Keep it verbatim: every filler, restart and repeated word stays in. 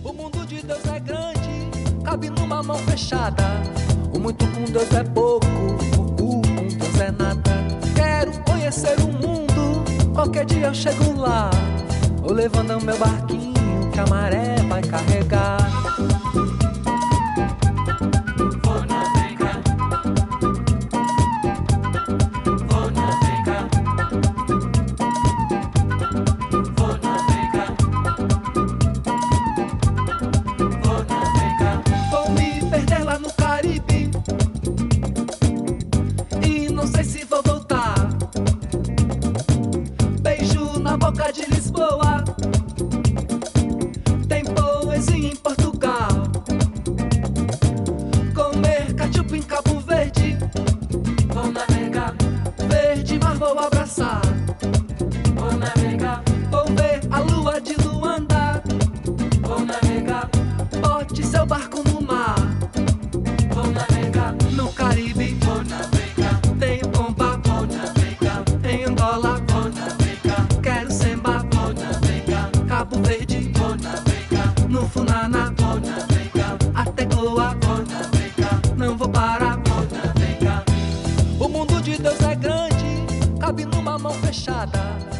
O mundo de Deus é grande, cabe numa mão fechada. O muito com Deus é pouco, o pouco com Deus é nada. Quero conhecer o mundo, qualquer dia eu chego lá. Vou levando meu barquinho que a maré vai carregar. Boca de Lisboa, tem poesia em Portugal. Comer cachupa em Cabo Verde, vou navegar. Verde mar vou abraçar, vou navegar. Vou ver a lua de Luanda, vou navegar. Bote seu barco no mar, vou navegar. No Caribe, vou navegar. Tem o comba, vou navegar. Em Angola, vou navegar. Cabo Verde, vou navegar. No Funana, vou navegar. Até Goa, vou navegar. Não vou parar, vou navegar. O mundo de Deus é grande, cabe numa mão fechada.